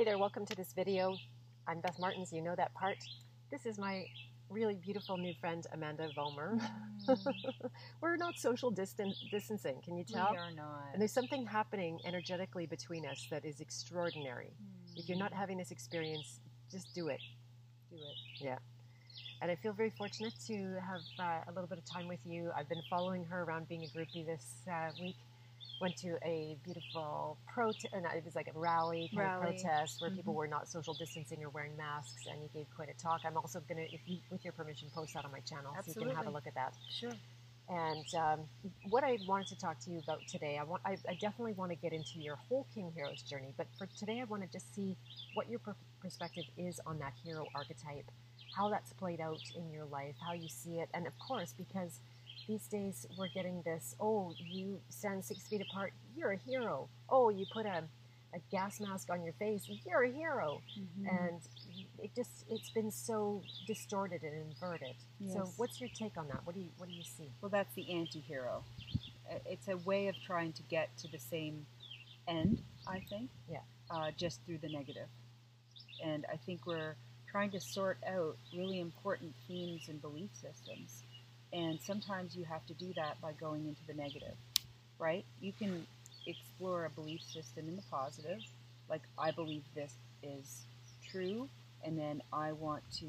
Hey there, welcome to this video. I'm Beth Martins, you know that part. This is my really beautiful new friend, Amanda Vollmer. We're not social distancing, can you tell? We are not. And there's something happening energetically between us that is extraordinary. If you're not having this experience, just do it. Do it. Yeah. And I feel very fortunate to have a little bit of time with you. I've been following her around being a groupie this week. Went to a beautiful it was like a rally protest where people were not social distancing or wearing masks, and you gave quite a talk. I'm also going to, with your permission, post that on my channel. Absolutely. So you can have a look at that. Sure. And what I wanted to talk to you about today, I definitely want to get into your whole King Heroes journey, but for today I want to just see what your perspective is on that hero archetype, how that's played out in your life, how you see it, and of course, because these days we're getting this, oh, you stand 6 feet apart, you're a hero. Oh, you put a gas mask on your face, you're a hero. And it's been so distorted and inverted. Yes. So what's your take on that? What do you see? Well, that's the anti-hero. It's a way of trying to get to the same end, I think. Yeah. Just through the negative. And I think we're trying to sort out really important themes and belief systems. And sometimes you have to do that by going into the negative, right? You can explore a belief system in the positive, like I believe this is true, and then I want to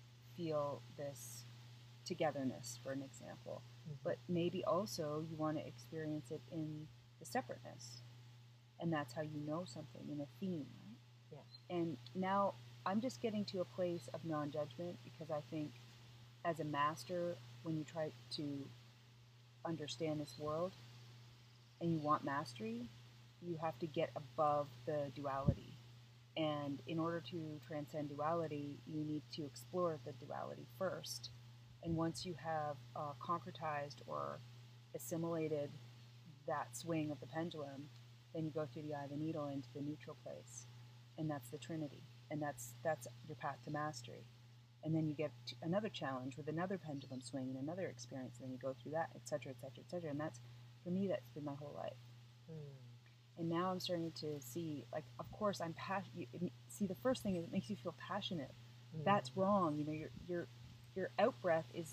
feel this togetherness, for an example. But maybe also you want to experience it in the separateness, and that's how you know something in a theme, right? Yeah. And now I'm just getting to a place of non-judgment, because I think as a master, when you try to understand this world and you want mastery, you have to get above the duality. And in order to transcend duality, you need to explore the duality first. And once you have concretized or assimilated that swing of the pendulum, then you go through the eye of the needle into the neutral place. And that's the Trinity. And that's your path to mastery. And then you get another challenge with another pendulum swing and another experience, and then you go through that, etc., etc., etc. And that's, for me, that's been my whole life. And now I'm starting to see, like, of course, I'm passionate. See, the first thing is it makes you feel passionate. That's wrong. You know, your out breath is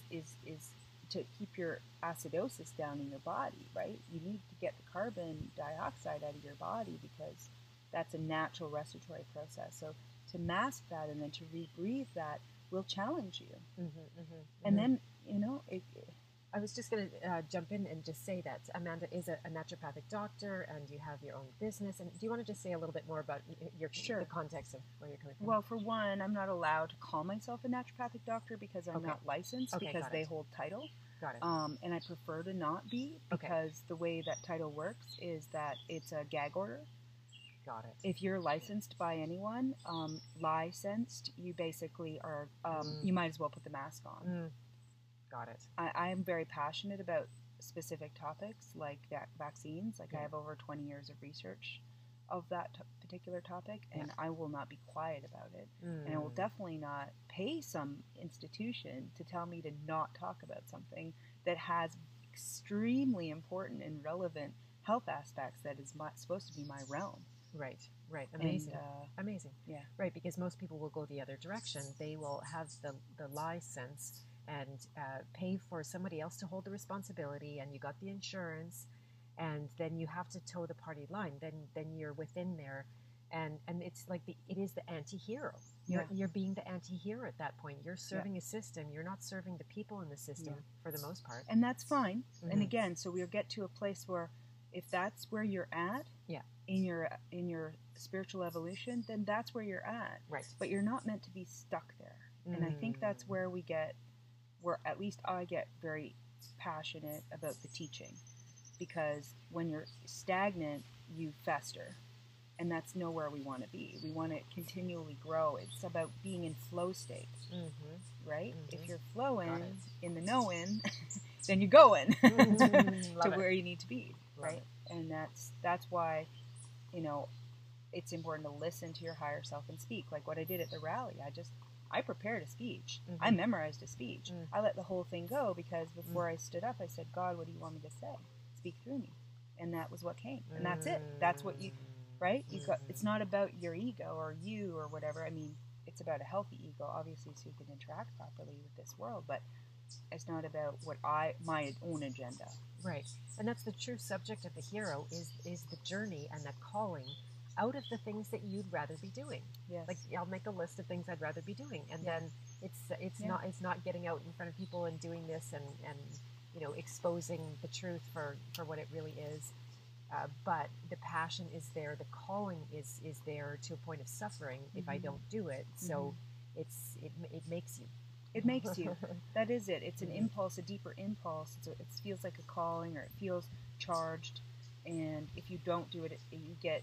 to keep your acidosis down in your body, right? You need to get the carbon dioxide out of your body, because that's a natural respiratory process. So to mask that and then to rebreathe that will challenge you. And then, you know, I was just going to jump in and just say that Amanda is a naturopathic doctor, and you have your own business. And do you want to just say a little bit more about the context of where you're coming from? Well, for one, I'm not allowed to call myself a naturopathic doctor because I'm not licensed, because they hold title. Got it. And I prefer to not be, because the way that title works is that it's a gag order. Got it. If you're licensed by anyone, you basically are, you might as well put the mask on. Got it. I am very passionate about specific topics like vaccines. Like I have over 20 years of research of that particular topic, and I will not be quiet about it. And I will definitely not pay some institution to tell me to not talk about something that has extremely important and relevant health aspects that is supposed to be my realm. Right. Amazing. Amazing. Yeah. Right, because most people will go the other direction. They will have the license and pay for somebody else to hold the responsibility, and you got the insurance, and then you have to toe the party line. Then you're within there, and it's like it is the anti-hero. You're being the anti-hero at that point. You're serving a system. You're not serving the people in the system for the most part. And that's fine. And again, so we'll get to a place where, if that's where you're at, in your spiritual evolution, then that's where you're at. Right. But you're not meant to be stuck there. And I think that's where at least I get very passionate about the teaching, because when you're stagnant, you fester, and that's nowhere we want to be. We want to continually grow. It's about being in flow state, right? If you're flowing in the knowing, then you're going to where you need to be, right? And that's why, you know, it's important to listen to your higher self and speak. Like what I did at the rally, I prepared a speech. I memorized a speech. I let the whole thing go, because before I stood up, I said, God, what do you want me to say? Speak through me. And that was what came. And that's it. That's what right? It's Mm-hmm. not about your ego or you or whatever. I mean, it's about a healthy ego, obviously, so you can interact properly with this world, but it's not about my own agenda. Right. And that's the true subject of the hero is the journey and the calling out of the things that you'd rather be doing. Like Yes. I'll make a list of things I'd rather be doing, and Yeah. then Yeah. it's not getting out in front of people and doing this and exposing the truth for what it really is. But the passion is there, the calling is there to a point of suffering if I Mm-hmm. don't do it. Mm-hmm. So it makes you. It makes you. That is it. It's an Mm, impulse, a deeper impulse. It feels like a calling, or it feels charged. And if you don't do it, you get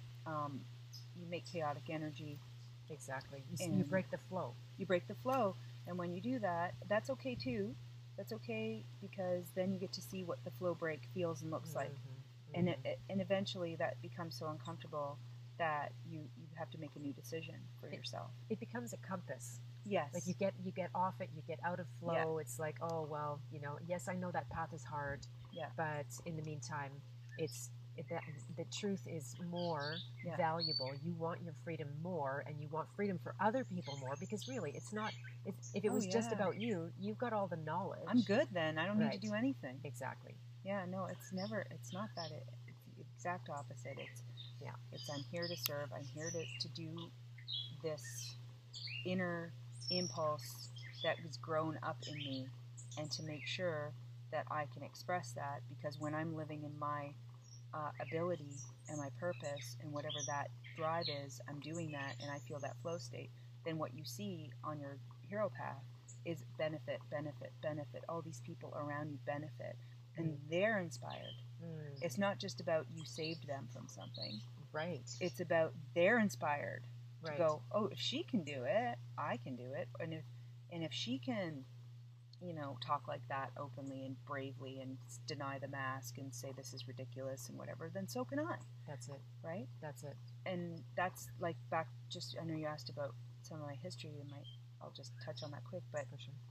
you make chaotic energy, exactly. You and break the flow. you break the flow. And when you do that, that's okay too. That's okay, because then you get to see what the flow break feels and looks like. Mm-hmm, And mm-hmm. and eventually that becomes so uncomfortable that you have to make a new decision for It, yourself. it becomes a compass. Like Yes. you get off it, you get out of Yeah. flow. It's like, oh well, yes, I know that path is hard, Yeah. but in the meantime, that the truth is more Yeah. valuable. You want your freedom more, and you want freedom for other people more, because really, it's not. If it Oh was just yeah. about you, you've got all the knowledge. I'm good then. I don't need to Right. do anything. Exactly. Yeah, no, it's never, it's not that. It's the exact opposite. Yeah. It's I'm here to serve. I'm here to do this inner impulse that was grown up in me, and to make sure that I can express that, because when I'm living in my ability and my purpose and whatever that drive is, I'm doing that and I feel that flow state, then what you see on your hero path is benefit, benefit, benefit. All these people around you benefit, and they're inspired. It's not just about you saved them from something. Right. It's about they're inspired to Right. go, oh, if she can do it, I can do it. And if she can, talk like that openly and bravely and deny the mask and say this is ridiculous and whatever, then so can I. That's it. Right? That's it. And that's like back, just, I know you asked about some of my history, and I'll just touch on that quick, but For sure.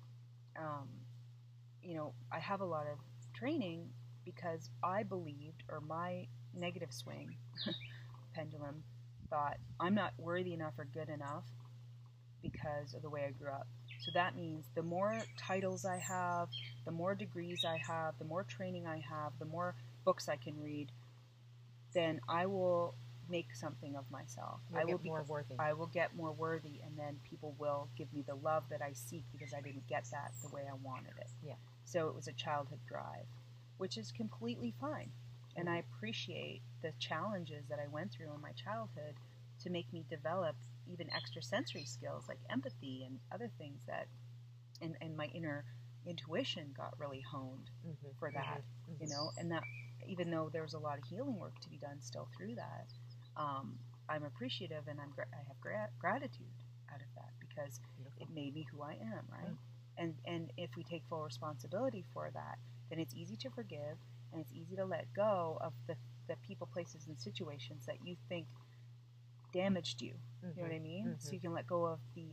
I have a lot of training because I believed, or my negative swing pendulum thought, I'm not worthy enough or good enough because of the way I grew up. So that means the more titles I have, the more degrees I have, the more training I have, the more books I can read, then I will make something of myself. I will get more worthy. I will get more worthy, and then people will give me the love that I seek because I didn't get that the way I wanted it. Yeah. So it was a childhood drive, which is completely fine. And I appreciate the challenges that I went through in my childhood to make me develop even extrasensory skills like empathy and other things that, and my inner intuition got really honed for that, and that, even though there was a lot of healing work to be done still through that, I'm appreciative, and I have gratitude out of that, because it made me who I am, right? And if we take full responsibility for that, then it's easy to forgive, and it's easy to let go of the people, places, and situations that you think damaged you. You know what I mean? So you can let go of the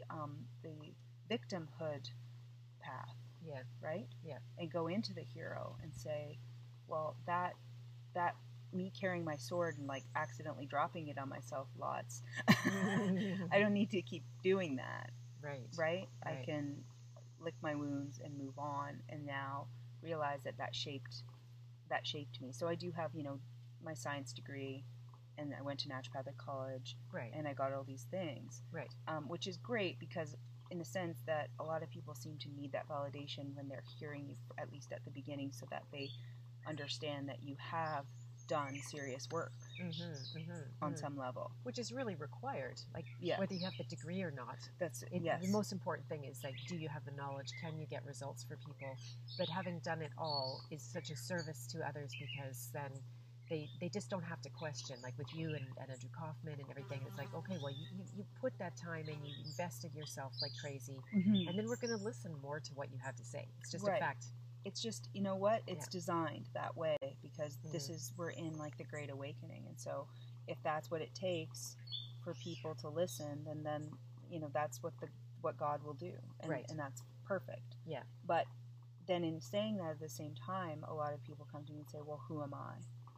victimhood path. Yeah. Right? Yeah. And go into the hero and say, well, that me carrying my sword and like accidentally dropping it on myself lots. I don't need to keep doing that. Right. Right? I can lick my wounds and move on, and now realize that shaped me. So I do have, my science degree, and I went to naturopathic college, right, and I got all these things, right, which is great, because in the sense that a lot of people seem to need that validation when they're hearing you, at least at the beginning, so that they understand that you have done serious work on some level, which is really required. Like, yeah, whether you have the degree or not. That's yes. The most important thing is, like, do you have the knowledge? Can you get results for people? But having done it all is such a service to others, because then they just don't have to question, like with you and Andrew Kaufman and everything. It's like, okay, well, you put that time in, you invested yourself like crazy, and then we're going to listen more to what you have to say. It's just a fact. It's just, you know what? It's designed that way, because we're in like the Great Awakening. And so if that's what it takes for people to listen, then that's what God will do. And, and that's perfect. Yeah. But then in saying that, at the same time, a lot of people come to me and say, well, who am I?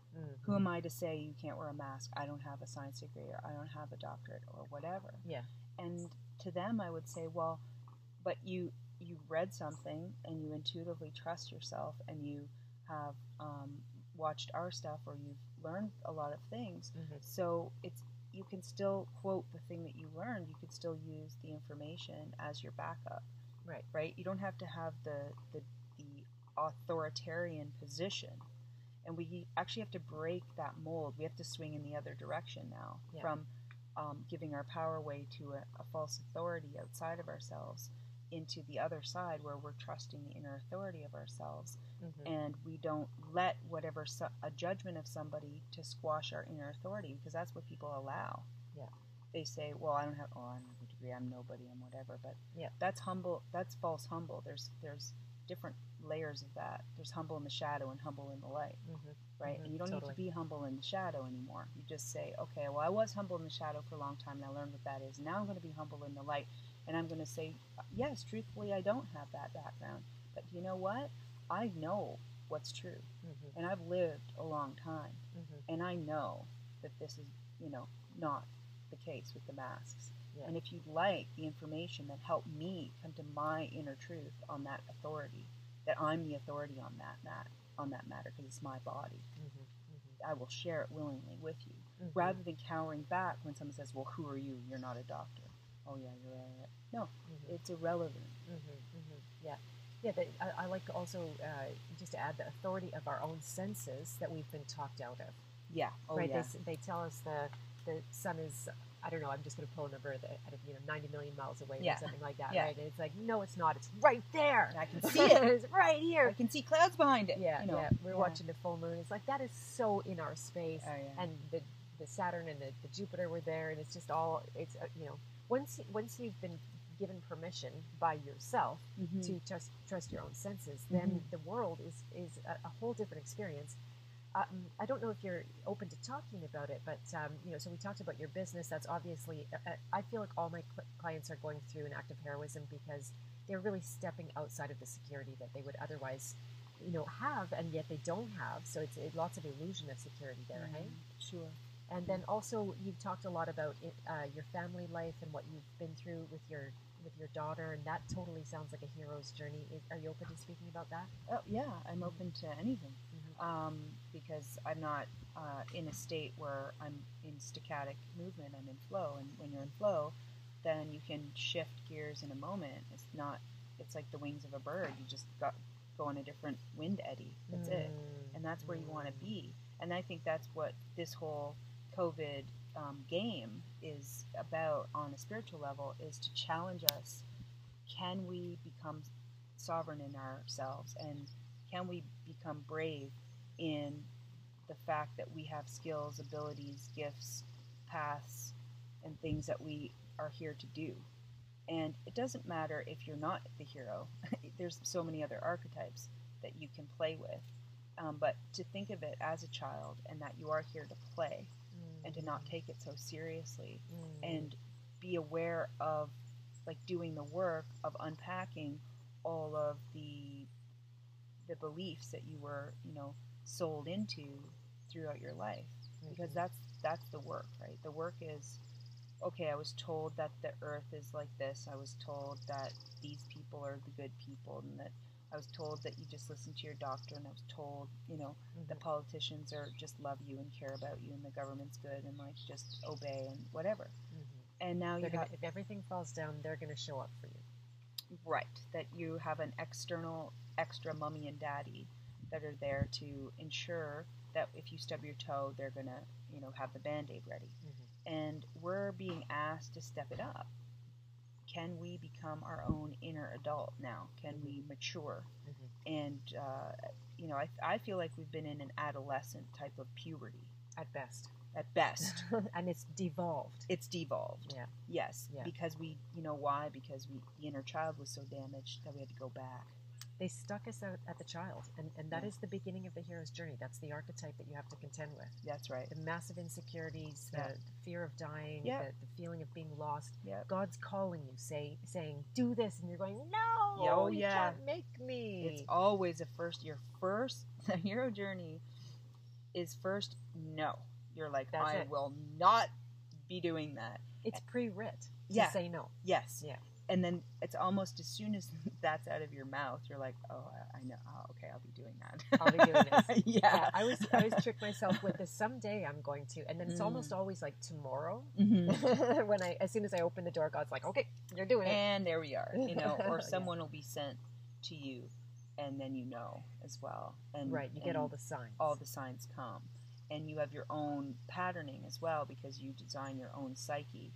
Who am I to say you can't wear a mask? I don't have a science degree, or I don't have a doctorate, or whatever. Yeah. And to them, I would say, well, but you read something and you intuitively trust yourself, and you have watched our stuff, or you've learned a lot of things. So you can still quote the thing that you learned. You could still use the information as your backup. Right. You don't have to have the authoritarian position. And we actually have to break that mold. We have to swing in the other direction now, from giving our power away to a false authority outside of ourselves, into the other side where we're trusting the inner authority of ourselves, and we don't let a judgment of somebody to squash our inner authority, because that's what people allow. They say, well, I don't have a degree, I'm nobody, I'm whatever. But that's humble. That's false humble. There's different layers of that. There's humble in the shadow and humble in the light, right? And you don't need to be humble in the shadow anymore. You just say, okay, well, I was humble in the shadow for a long time, and I learned what that is. Now I'm going to be humble in the light, and I'm going to say, yes, truthfully, I don't have that background, but you know what? I know what's true, and I've lived a long time, and I know that this is, not the case with the masks. And if you'd like the information that helped me come to my inner truth on that authority, that I'm the authority on that matter, because it's my body, I will share it willingly with you, rather than cowering back when someone says, well, who are you? You're not a doctor. Oh, yeah, you're right. No, it's irrelevant. Yeah, I like also, just to add, the authority of our own senses that we've been talked out of. Yeah. Oh, right? yeah. They tell us the sun is, I don't know, I'm just going to pull a number out of 90 million miles away or something like that, right? And it's like, no, it's not. It's right there. I can see it. It's right here. I can see clouds behind it. Yeah, We're watching the full moon. It's like, that is so in our space. Oh, yeah. And the Saturn and the Jupiter were there, and it's just all, it's, once you've been given permission by yourself to trust your own senses, then the world is a whole different experience. I don't know if you're open to talking about it, but so we talked about your business. That's obviously, I feel like all my clients are going through an act of heroism, because they're really stepping outside of the security that they would otherwise, have, and yet they don't have. So it's lots of illusion of security there, hey? Sure. And then also, you've talked a lot about your family life and what you've been through with your daughter, and that totally sounds like a hero's journey. Are you open to speaking about that? Oh, yeah, I'm open to anything, because I'm not in a state where I'm in static movement. I'm in flow, and when you're in flow, then you can shift gears in a moment. It's like the wings of a bird. You just go on a different wind eddy. That's it, and that's where you want to be. And I think that's what this whole COVID game is about on a spiritual level, is to challenge us. Can we become sovereign in ourselves, and can we become brave in the fact that we have skills, abilities, gifts, paths, and things that we are here to do? And it doesn't matter if you're not the hero. There's so many other archetypes that you can play with, but to think of it as a child, and that you are here to play, and to not take it so seriously, and be aware of, like, doing the work of unpacking all of the beliefs that you were, sold into throughout your life, because that's the work, right? The work is, okay, I was told that the earth is like this. I was told that these people are the good people, and that I was told that you just listen to your doctor, and I was told, the politicians are just love you and care about you, and the government's good, and like just obey and whatever. And now if everything falls down, they're going to show up for you. Right, that you have an extra mommy and daddy that are there to ensure that if you stub your toe, they're going to, have the Band-Aid ready. And we're being asked to step it up. Can we become our own inner adult now? Can we mature? And, I feel like we've been in an adolescent type of puberty. At best. And it's devolved. Yeah. Yes. Yeah. Because why? Because the inner child was so damaged that we had to go back. They stuck us out at the child, and that is the beginning of the hero's journey. That's the archetype that you have to contend with. That's right. The massive insecurities, the fear of dying, the feeling of being lost. God's calling you, saying, do this, and you're going, no, you can't make me. It's always the hero journey is first, no. You're like, That's I it. will not be doing that. It's pre-writ to Yeah. say no. Yes. Yeah. And then it's almost as soon as that's out of your mouth, you're like, oh, I know. Oh, okay, I'll be doing that. I'll be doing this. Yeah. I always trick myself with this. Someday I'm going to, and then it's almost always like tomorrow. Mhm. When as soon as I open the door, God's like, okay, you're doing it. And there we are, or Yeah. someone will be sent to you, and then as well. And Right, you get all the signs. All the signs come, and you have your own patterning as well because you design your own psyche,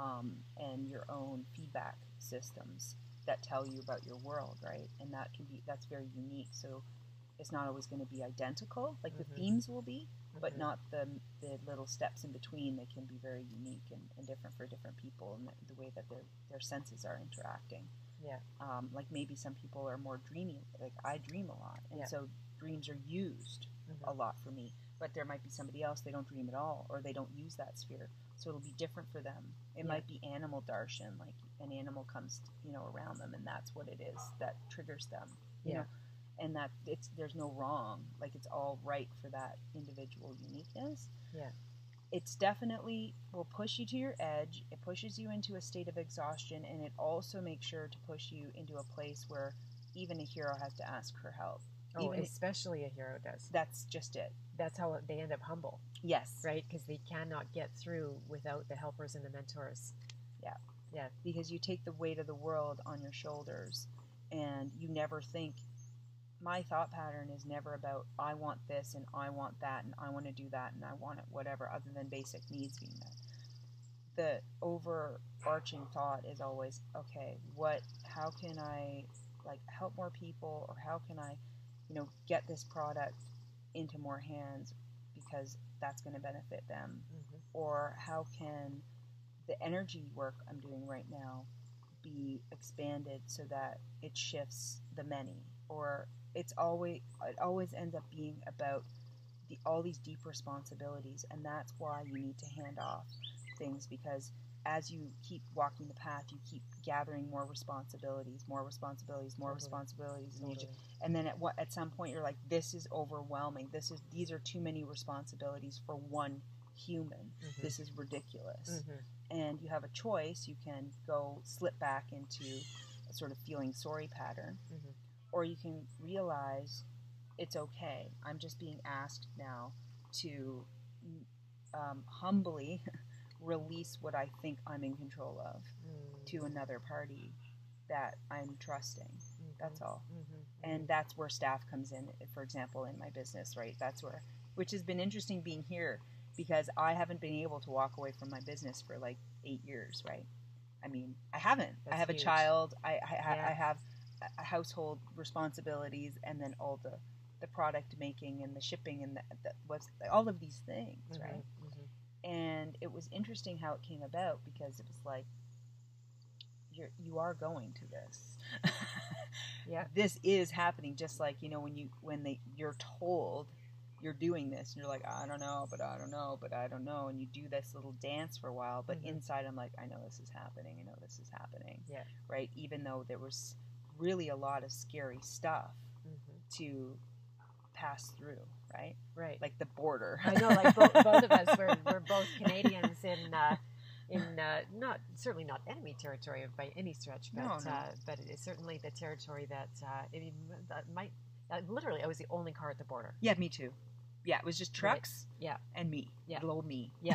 and your own feedback systems that tell you about your world, right? And that's very unique. So it's not always going to be identical, like the themes will be, but not the little steps in between. They can be very unique and different for different people, and the way that their senses are interacting. Yeah. Like maybe some people are more dreamy. Like I dream a lot, and so dreams are used a lot for me. But there might be somebody else, they don't dream at all, or they don't use that sphere. So it'll be different for them. It might be animal darshan, like an animal comes, around them, and that's what it is that triggers them. You know, and that there's no wrong. Like it's all right for that individual uniqueness. Yeah. It's definitely will push you to your edge. It pushes you into a state of exhaustion, and it also makes sure to push you into a place where even a hero has to ask for help. Oh, especially a hero does. That's just it. That's how they end up humble. Yes. Right? Because they cannot get through without the helpers and the mentors. Yeah. Yeah. Because you take the weight of the world on your shoulders, and you never think. My thought pattern is never about I want this and I want that and I want to do that and I want it whatever other than basic needs being met. The overarching thought is always, okay, how can I help more people, or how can I, get this product into more hands because that's going to benefit them, or how can the energy work I'm doing right now be expanded so that it shifts the many, or it always ends up being about all these deep responsibilities, and that's why you need to hand off things, because as you keep walking the path, you keep gathering more responsibilities, and then at some point you're like, this is overwhelming. These are too many responsibilities for one human. This is ridiculous. And you have a choice. You can go slip back into a sort of feeling sorry pattern, or you can realize it's okay. I'm just being asked now to humbly release what I think I'm in control of to another party that I'm trusting. That's all. And that's where staff comes in, for example, in my business, right? That's where, which has been interesting being here, because I haven't been able to walk away from my business for like 8 years, right? I mean, I haven't. That's I have huge. a child. I have household responsibilities, and then all the product making and the shipping and all of these things, right? And it was interesting how it came about, because it was like, you are going to this. Yeah. This is happening, just like, you're told you're doing this, and you're like, I don't know, but I don't know, but I don't know, and you do this little dance for a while, but inside I'm like, I know this is happening, Yeah. right? Even though there was really a lot of scary stuff to pass through, right? Right. Like the border. I know, like both of us, we're both Canadians in not certainly not enemy territory by any stretch, but No. But it is certainly the territory that might literally I was the only car at the border. Yeah, me too. Yeah, it was just trucks. Right. Yeah. And me. Yeah. Little old me. Yeah.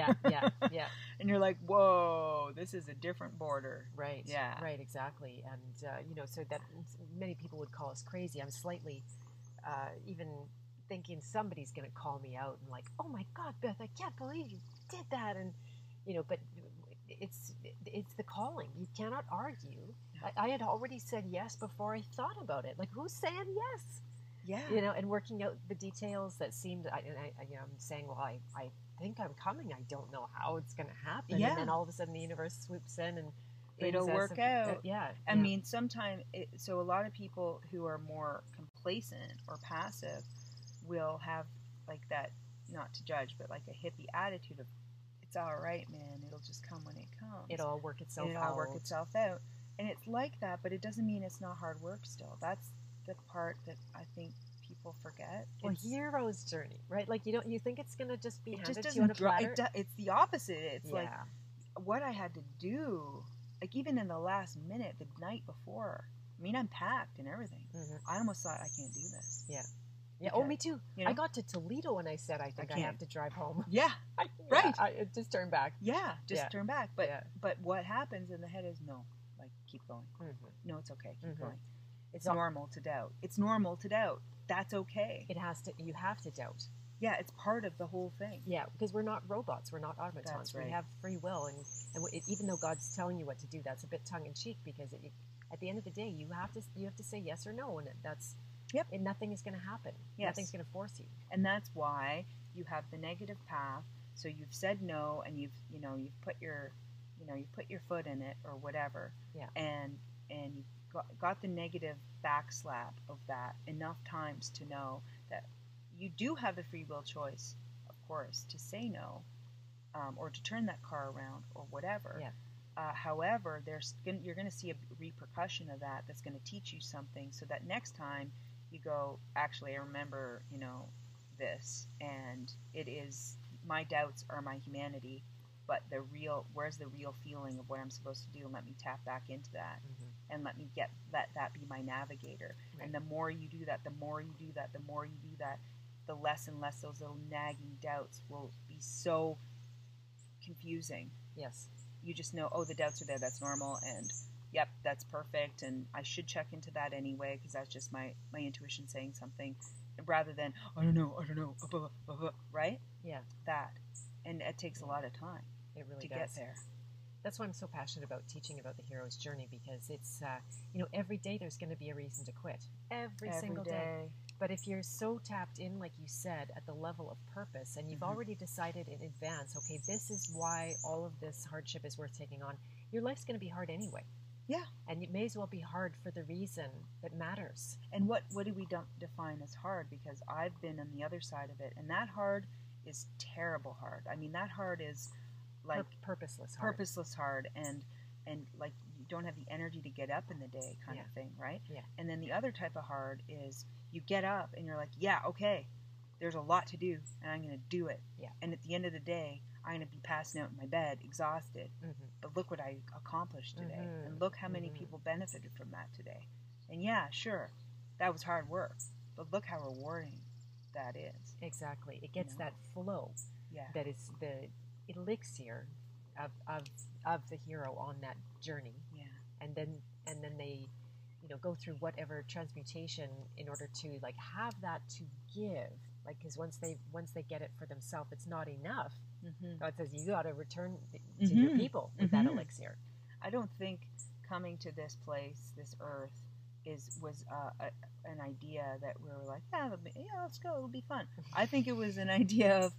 And you're like, whoa, this is a different border. Right. Yeah. Right. Exactly. And so that many people would call us crazy. I'm slightly even thinking somebody's going to call me out and like, oh my God, Beth, I can't believe you did that. And but it's the calling. You cannot argue. I had already said yes before I thought about it. Like, who's saying yes? Yeah. And working out the details that seemed. I'm saying, well, I think I'm coming. I don't know how it's going to happen. Yeah. And then all of a sudden, the universe swoops in and it'll work out. Yeah. I mean, sometimes, so a lot of people who are more complacent or passive will have like that, not to judge, but like a hippie attitude of, it's all right, man. It'll just come when it comes. It'll all work itself out. It'll all work itself out. And it's like that, but it doesn't mean it's not hard work still. That's the part that I think people forget. Well, It's, hero's journey, right? Like you think it's gonna just be it handed just to you on a doesn't platter. it's the opposite. It's Yeah. like what I had to do, like even in the last minute, the night before. I mean, I'm packed and everything. Mhm. I almost thought I can't do this. Yeah. Yeah. Oh, Because, me too. you know? I got to Toledo and I said, I think I have can't. to drive home. Yeah, right. I just turned back. yeah. Just Yeah. turn back. But Yeah. but what happens in the head is no, like keep going. Mm-hmm. No, it's okay. Keep Mhm. going. It's So- normal to doubt. It's normal to doubt. That's okay. You have to doubt. Yeah, it's part of the whole thing. Yeah, because we're not robots. We're not automatons. That's right. We have free will, and even though God's telling you what to do, that's a bit tongue in cheek because at the end of the day, you have to say yes or no, and that's Yep. And nothing is going to happen. Yes. Nothing's going to force you. And that's why you have the negative path. So you've said no, and you've put your foot in it or whatever. Yeah. And you got the negative backslap of that enough times to know that you do have the free will choice, of course, to say no, or to turn that car around or whatever. Yeah. However, you're going to see a repercussion of that that's going to teach you something, so that next time you go, actually, I remember, this, and it is, my doubts are my humanity, but where's the real feeling of what I'm supposed to do, and let me tap back into that, Mm-hmm. and let that be my navigator. Right. And the more you do that, the less and less those little nagging doubts will be so confusing. Yes. You just know, oh, the doubts are there, that's normal, and yep, that's perfect, and I should check into that anyway, because that's just my intuition saying something, rather than, I don't know, right? Yeah. That. And it takes a lot of time It really to does. get there. That's why I'm so passionate about teaching about the hero's journey, because it's, every day there's going to be a reason to quit. Every single day. But if you're so tapped in, like you said, at the level of purpose, and you've Mhm. already decided in advance, okay, this is why all of this hardship is worth taking on, your life's going to be hard anyway. Yeah. And it may as well be hard for the reason that matters. And what do we define as hard? Because I've been on the other side of it, and that hard is terrible hard. I mean, that hard is like Purposeless hard. purposeless hard, and like you don't have the energy to get up in the day kind of thing, right? Yeah. And then the other type of hard is you get up and you're like, yeah, okay, there's a lot to do, and I'm going to do it. Yeah. And at the end of the day, I'm going to be passing out in my bed, exhausted. Mm-hmm. But look what I accomplished today, Mhm. and look how many Mhm. people benefited from that today. And yeah, sure, that was hard work, but look how rewarding that is. Exactly. It gets know? that flow Yeah. that is the elixir of the hero on that journey. Yeah. And then they go through whatever transmutation in order to like have that to give, like, because once they get it for themselves, it's not enough. Mm-hmm. God says you got to return to your Mhm. people with that Mhm. elixir. I don't think coming to this place, this earth, was an idea that we were like, yeah, let's go, it'll be fun. I think it was an idea of,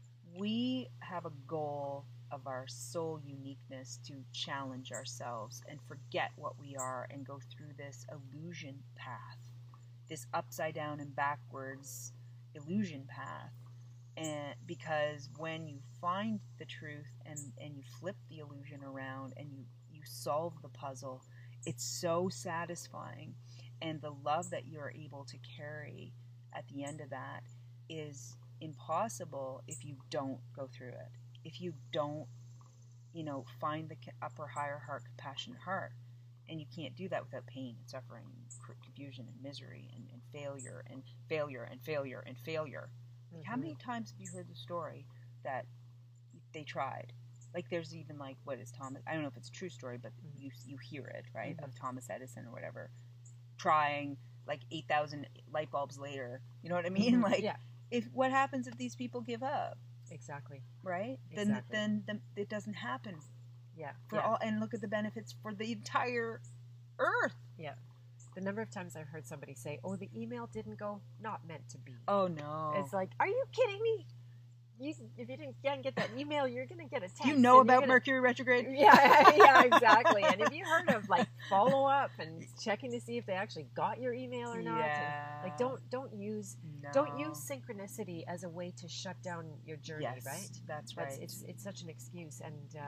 we have a goal of our soul uniqueness to challenge ourselves and forget what we are and go through this illusion path, this upside down and backwards illusion path. And because when you find the truth and you flip the illusion around and you solve the puzzle, it's so satisfying. And the love that you're able to carry at the end of that is impossible if you don't go through it. If you don't, find the upper, higher heart, compassionate heart. And you can't do that without pain and suffering and confusion and misery and failure and failure and failure and failure. Like, how many times have you heard the story that they tried? Like, there's even like, what is Thomas? I don't know if it's a true story, but you hear it, right? Mhm. Of Thomas Edison or whatever, trying like 8,000 light bulbs later. You know what I mean? Mhm. Like, Yeah. what happens if these people give up, Exactly. right? Exactly. Then it doesn't happen Yeah. for yeah. all. And look at the benefits for the entire Earth. Yeah. The number of times I've heard somebody say, "Oh, the email didn't go, not meant to be." Oh no! It's like, are you kidding me? If you didn't get that email, you're going to get a text. Do you know and you're about gonna- Mercury retrograde? Yeah, exactly. And have you heard of like follow up and checking to see if they actually got your email or not? Yeah. And, like, don't use synchronicity as a way to shut down your journey, Yes, right? that's right. It's such an excuse. And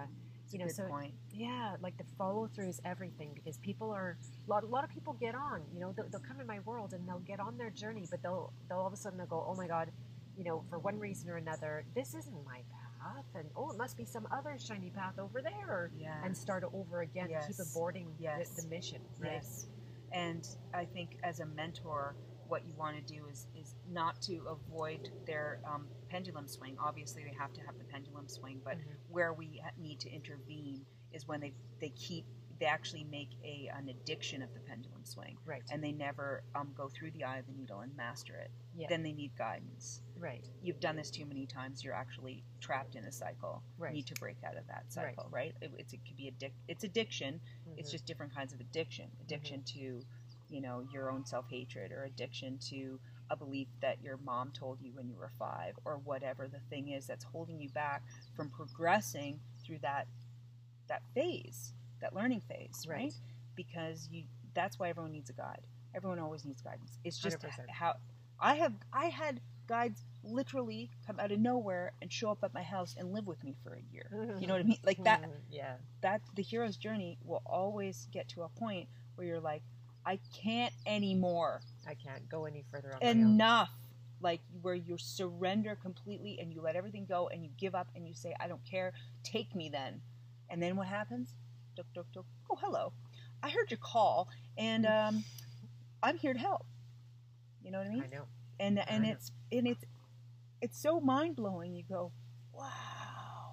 It's a good point. Yeah, like the follow through is everything, because people are a lot of people get on. They'll come in my world and they'll get on their journey, but they'll all of a sudden they'll go, oh my god, for one reason or another, this isn't my path, and it must be some other shiny path over there, and start over again, Yes. keep aborting Yes. the mission, right? Yes. And I think as a mentor, what you want to do is not to avoid their pendulum swing. Obviously, they have to have the pendulum swing, but where we need to intervene is when they actually make an addiction of the pendulum swing, Right. and they never go through the eye of the needle and master it. Yeah. Then they need guidance. Right. You've done this too many times. You're actually trapped in a cycle. Right. You need to break out of that cycle, right? It could be it's addiction. It's just different kinds of addiction. Addiction to, your own self-hatred, or addiction to a belief that your mom told you when you were 5, or whatever the thing is that's holding you back from progressing through that phase, that learning phase, right? Because that's why everyone needs a guide. Everyone always needs guidance. It's just 100%. how I had guides literally come out of nowhere and show up at my house and live with me for a year. You know what I mean? Like that. Yeah. That the hero's journey will always get to a point where you're like, I can't anymore. I can't go any further on my own. Enough. Like where you surrender completely and you let everything go and you give up and you say, I don't care. Take me then. And then what happens? Duk, duk, duk. Oh, hello. I heard your call and I'm here to help. You know what I mean? I know. And it's so mind blowing. You go, wow.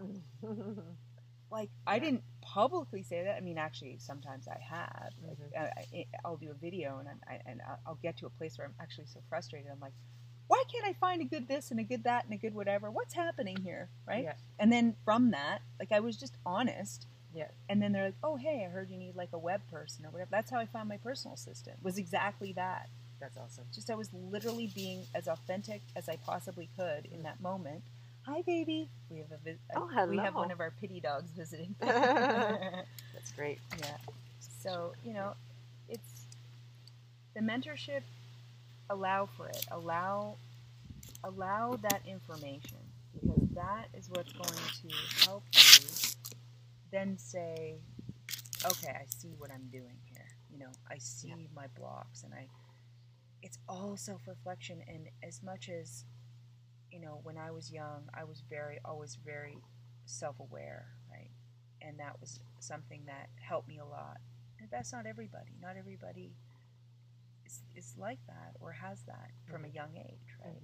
Like I didn't publicly say that. I mean, actually, sometimes I have. Like, I'll do a video and I'll get to a place where I'm actually so frustrated. I'm like, why can't I find a good this and a good that and a good whatever? What's happening here, right? Yeah. And then from that, like I was just honest. Yeah. And then they're like, oh, hey, I heard you need like a web person or whatever. That's how I found my personal assistant. Was exactly that. That's awesome. Just I was literally being as authentic as I possibly could in that moment. Hi, baby. We have hello. We have one of our pity dogs visiting. That's great. Yeah. So it's the mentorship. Allow for it. Allow that information, because that is what's going to help you then say, okay, I see what I'm doing here. I see my blocks, and it's all self-reflection. And as much as, when I was young, I was always very self-aware, right? And that was something that helped me a lot. And that's not everybody. Not everybody is like that or has that from a young age, right?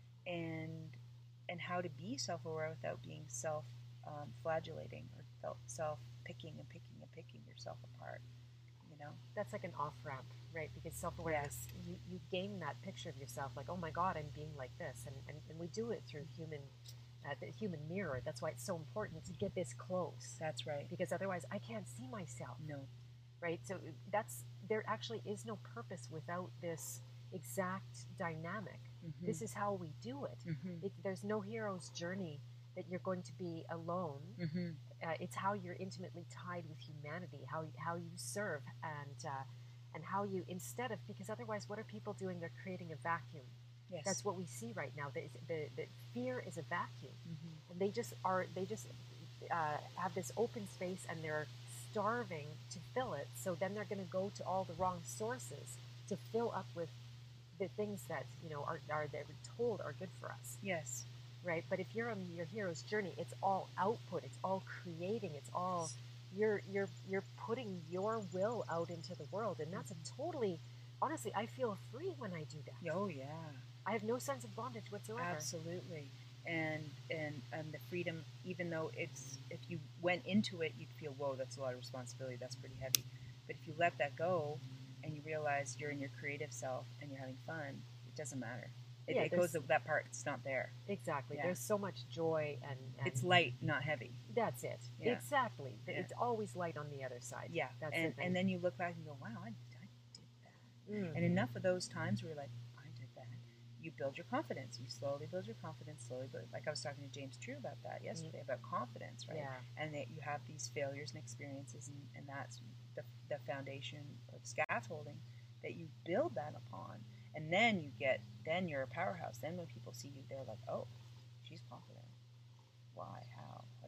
And how to be self-aware without being self-flagellating or self-picking and picking yourself apart. That's like an off-ramp, right? Because self-awareness, you gain that picture of yourself, like, oh my god, I'm being like this, and we do it through the human mirror. That's why it's so important to get this close. That's right. Because otherwise I can't see myself. No. Right? So there actually is no purpose without this exact dynamic. This is how we do it. There's no hero's journey that you're going to be alone. It's how you're intimately tied with humanity, how you serve, and how you, instead of, because otherwise what are people doing? They're creating a vacuum. Yes. That's what we see right now. The fear is a vacuum, and they just have this open space, and they're starving to fill it. So then they're going to go to all the wrong sources to fill up with the things that are they're told are good for us. Yes. Right. But if you're on your hero's journey, it's all output. It's all creating. It's all you're putting your will out into the world, and that's a totally, honestly, I feel free when I do that. Oh yeah. I have no sense of bondage whatsoever. Absolutely. And the freedom, even though if you went into it, you'd feel, whoa, that's a lot of responsibility. That's pretty heavy. But if you let that go, and you realize you're in your creative self and you're having fun, it doesn't matter. It goes to that part. It's not there. Exactly. Yeah. There's so much joy and it's light, not heavy. That's it. Yeah. Exactly. Yeah. It's always light on the other side. Yeah. That's and the thing. and then you look back and go, wow, I did that. And enough of those times where you're like, I did that. You build your confidence. You slowly build your confidence. Like I was talking to James True about that yesterday, about confidence, right? Yeah. And that you have these failures and experiences, and that's the foundation or the scaffolding that you build that upon. And then then you're a powerhouse. Then when people see you, they're like, oh, she's confident. Why? How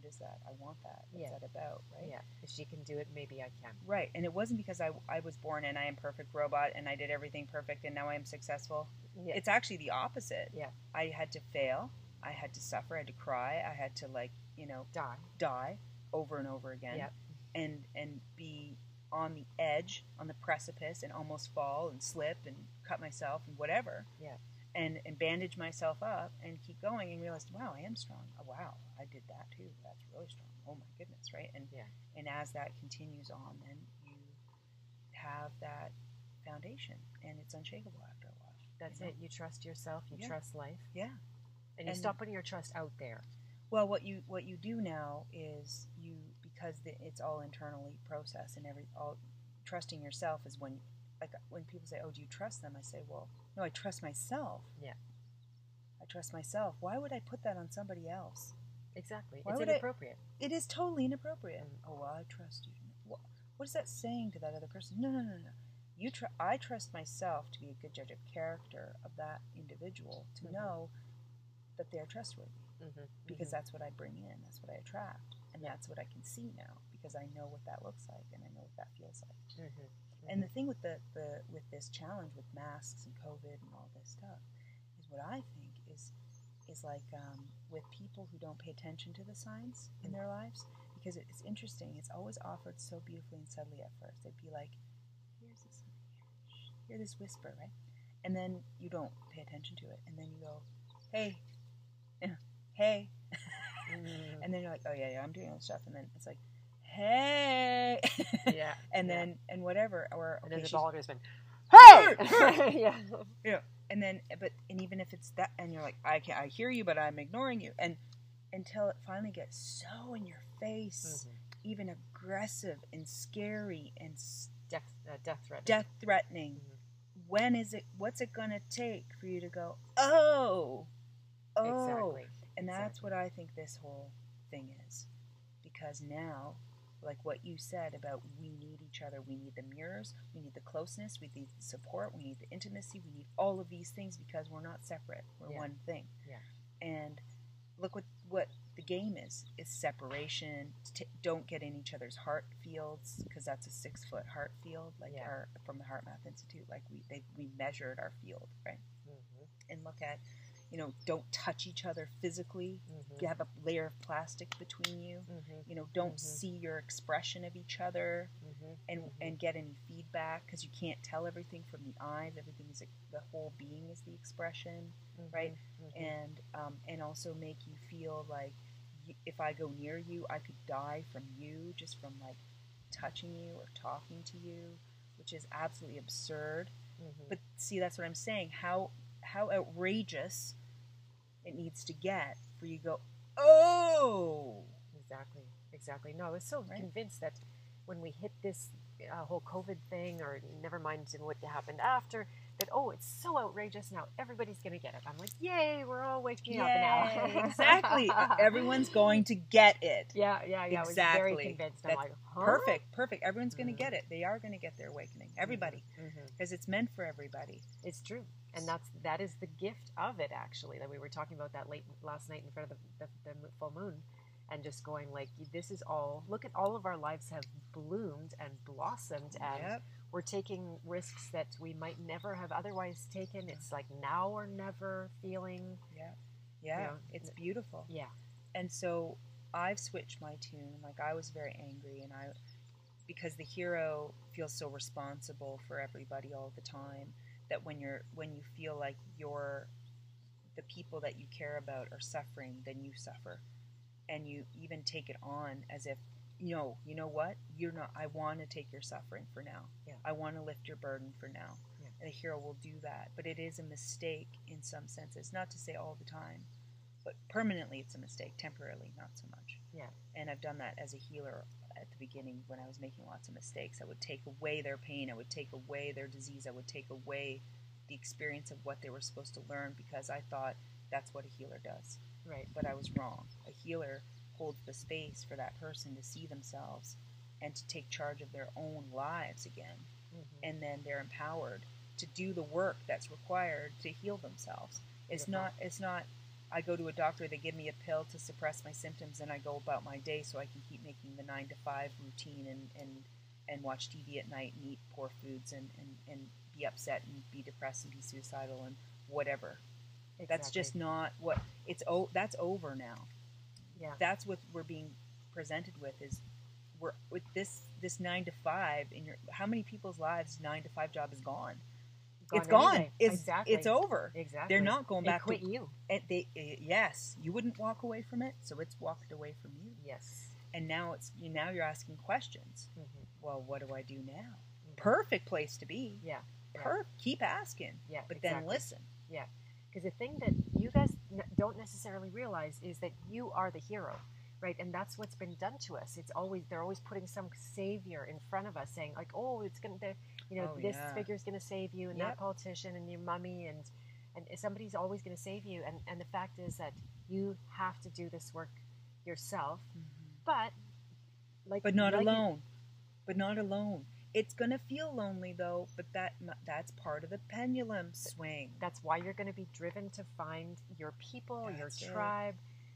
is that? I want that. What's Yeah. that about, right? Yeah. If she can do it, maybe I can. Right. And it wasn't because I was born and I am perfect robot and I did everything perfect and now I am successful. Yeah. It's actually the opposite. Yeah. I had to fail. I had to suffer. I had to cry. I had to, like, die over and over again. Yep. And be on the edge, on the precipice, and almost fall and slip and cut myself and whatever. Yeah. And bandage myself up and keep going and realize, wow, I am strong. Oh, wow, I did that too. That's really strong. Oh my goodness, right? And as that continues on, then you have that foundation, and it's unshakable after a while. That's it. You trust yourself. You trust life. Yeah. And you stop putting your trust out there. Well, what you do now is because it's all internally processed and trusting yourself is when people say, "Oh, do you trust them?" I say, "Well, no, I trust myself." Yeah. I trust myself. Why would I put that on somebody else? Exactly. Why it's would inappropriate. It is totally inappropriate. Oh, well, I trust you. What is that saying to that other person? No. I trust myself to be a good judge of character of that individual, to know that they're trustworthy. Because that's what I bring in, that's what I attract, and that's what I can see now, because I know what that looks like and I know what that feels like. And the thing with with this challenge with masks and COVID and all this stuff is what I think is like with people who don't pay attention to the signs in their lives, because it's interesting. It's always offered so beautifully and subtly at first. They'd be like, "Here's this, hear this whisper, right?" And then you don't pay attention to it, and then you go, "Hey." Hey. And then you're like, oh yeah, I'm doing all this stuff, and then it's like, hey. Yeah. And then and whatever, or and then the ball has been, hey. Yeah. And then and even if it's that, and you're like, I hear you, but I'm ignoring you, and until it finally gets so in your face, even aggressive and scary and death threatening. When is it? What's it gonna take for you to go? Oh. Exactly. And that's what I think this whole thing is. Because now, like what you said about we need each other, we need the mirrors, we need the closeness, we need the support, we need the intimacy, we need all of these things because we're not separate. We're one thing. Yeah. And look what the game is. It's separation. Don't get in each other's heart fields, because that's a 6-foot heart field, like from the Heart Math Institute. Like we measured our field, right? And look at, don't touch each other physically. You have a layer of plastic between you. Don't see your expression of each other and get any feedback, because you can't tell everything from the eyes. Everything is the whole being is the expression, right? And also make you feel like if I go near you, I could die from you, just from like touching you or talking to you, which is absolutely absurd. But see, that's what I'm saying. How outrageous it needs to get for you to go, oh! Exactly. No, I was so convinced that when we hit this whole COVID thing, or never mind what happened after, that, it's so outrageous, now everybody's going to get it. I'm like, yay, we're all waking up now. Exactly. Everyone's going to get it. Yeah. Exactly. I was very convinced. I'm like, huh? Perfect. Everyone's going to get it. They are going to get their awakening. Everybody. Because it's meant for everybody. It's true. And that is the gift of it, actually. That we were talking about that late last night in front of the full moon, and just going like, this is all, look at all of our lives have bloomed and blossomed, and we're taking risks that we might never have otherwise taken. It's like now or never feeling. It's beautiful. And so I've switched my tune. Like, I was very angry, and because the hero feels so responsible for everybody all the time, that when you feel like the people that you care about are suffering, then you suffer, and you even take it on as if, you know what, you're not. I want to take your suffering for now. I want to lift your burden for now. And the hero will do that, but it is a mistake in some senses. Not to say all the time, but permanently it's a mistake. Temporarily, not so much. And I've done that as a healer at the beginning, when I was making lots of mistakes. I would take away their pain. I would take away their disease. I would take away the experience of what they were supposed to learn, because I thought that's what a healer does. Right. But I was wrong. A healer holds the space for that person to see themselves and to take charge of their own lives again. And then they're empowered to do the work that's required to heal themselves. It's not I go to a doctor, they give me a pill to suppress my symptoms, and I go about my day so I can keep making the 9 to 5 routine and watch TV at night and eat poor foods and be upset and be depressed and be suicidal and whatever. Exactly. That's just not what it's. That's over now. Yeah. That's what we're being presented with is we're with this 9 to 5 in your. How many people's lives 9 to 5 job is gone? It's gone. Anyway. Exactly. It's over. Exactly. They're not going back. They quit you. And yes, you wouldn't walk away from it, so it's walked away from you. Yes. And now you're asking questions. Mm-hmm. Well, what do I do now? Mm-hmm. Perfect place to be. Yeah. Keep asking. Yeah. But exactly. then listen. Yeah. Because the thing that you guys don't necessarily realize is that you are the hero, right? And that's what's been done to us. They're always putting some savior in front of us, saying like, "Oh, it's gonna, this figure's gonna save you, and that politician, and your mummy, and somebody's always gonna save you." And the fact is that you have to do this work yourself, but not alone. But not alone. It's going to feel lonely, though, but that's part of the pendulum swing. That's why you're going to be driven to find your people, your tribe.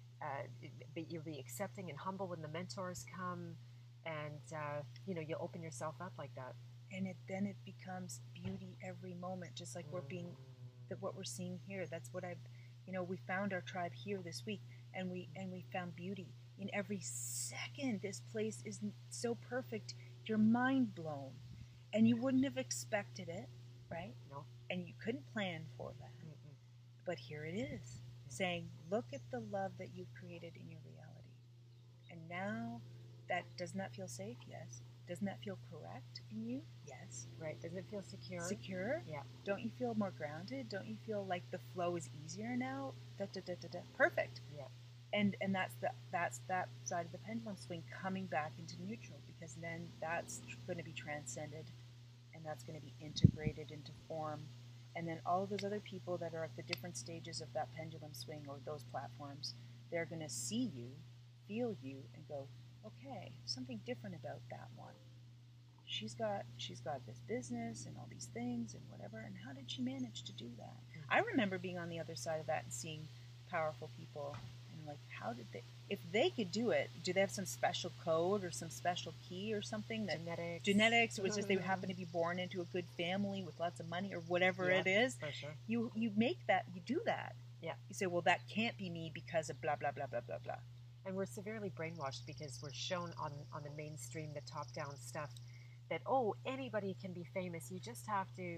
But you'll be accepting and humble when the mentors come, and you'll open yourself up like that. And then it becomes beauty every moment, just like what we're seeing here. That's what we found our tribe here this week, and we found beauty in every second. This place is so perfect. You're mind blown, and you wouldn't have expected it, right? No. And you couldn't plan for that. Mm-mm. But here it is, saying, look at the love that you've created in your reality. And now, doesn't that feel safe? Yes. Doesn't that feel correct in you? Yes. Right. Doesn't it feel secure? Secure? Yeah. Don't you feel more grounded? Don't you feel like the flow is easier now? Perfect. Yeah. And that's that side of the pendulum swing coming back into neutral, because then that's going to be transcended, and that's going to be integrated into form, and then all of those other people that are at the different stages of that pendulum swing or those platforms, they're going to see you, feel you, and go, okay, something different about that one. She's got this business and all these things and whatever, and how did she manage to do that? I remember being on the other side of that and seeing powerful people. Like, how did they? If they could do it, do they have some special code or some special key or something? Genetics, or was just they happen to be born into a good family with lots of money or whatever it is. For sure. You make that, you do that. Yeah. You say, well, that can't be me because of blah blah blah blah blah blah. And we're severely brainwashed because we're shown on the mainstream, the top down stuff, that anybody can be famous. You just have to.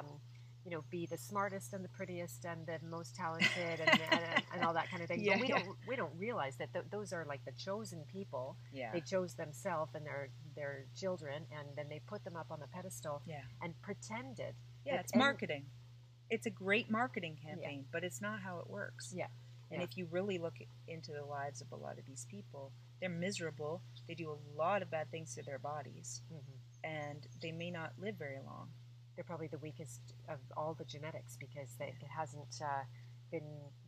Be the smartest and the prettiest and the most talented and all that kind of thing. Yeah, but we don't realize that those are like the chosen people. Yeah. They chose themselves and their children, and then they put them up on the pedestal and pretended. Yeah, it's marketing. It's a great marketing campaign, but it's not how it works. Yeah. And if you really look into the lives of a lot of these people, they're miserable. They do a lot of bad things to their bodies, and they may not live very long. They're probably the weakest of all the genetics because it hasn't been,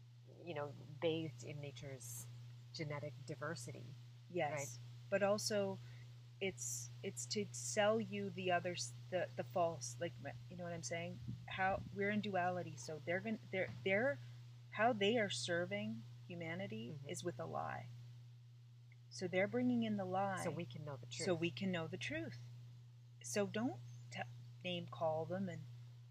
bathed in nature's genetic diversity. Yes, right? But also, it's to sell you the others, the false. Like, you know what I'm saying? How we're in duality, so they're how they are serving humanity is with a lie. So they're bringing in the lie, so we can know the truth. So don't name call them and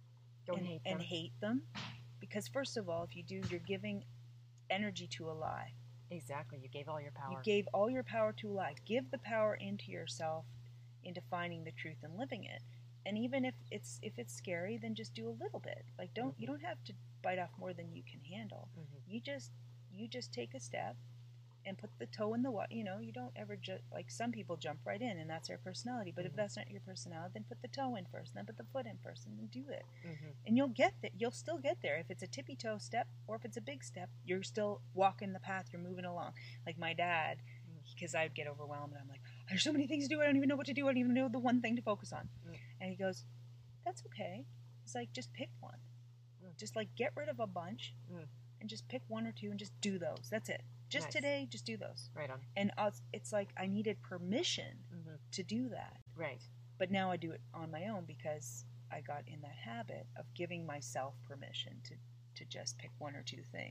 hate them, because first of all, if you do, you're giving energy to a lie. Exactly. You gave all your power. You gave all your power to a lie. Give the power into yourself, into finding the truth and living it. And even if it's scary, then just do a little bit. Like, you don't have to bite off more than you can handle. You just take a step and put the toe in the water. You don't ever just, like, some people jump right in and that's their personality. But if that's not your personality, then put the toe in first, then put the foot in first, and then do it. And you'll get that. You'll still get there. If it's a tippy toe step or if it's a big step, you're still walking the path. You're moving along. Like my dad, because I'd get overwhelmed and I'm like, there's so many things to do. I don't even know what to do. I don't even know the one thing to focus on. And he goes, that's okay. It's like, just pick one. Just like get rid of a bunch and just pick one or two and just do those. That's it. Just today, just do those. Right on. And it's like I needed permission to do that. Right. But now I do it on my own because I got in that habit of giving myself permission to just pick one or two things.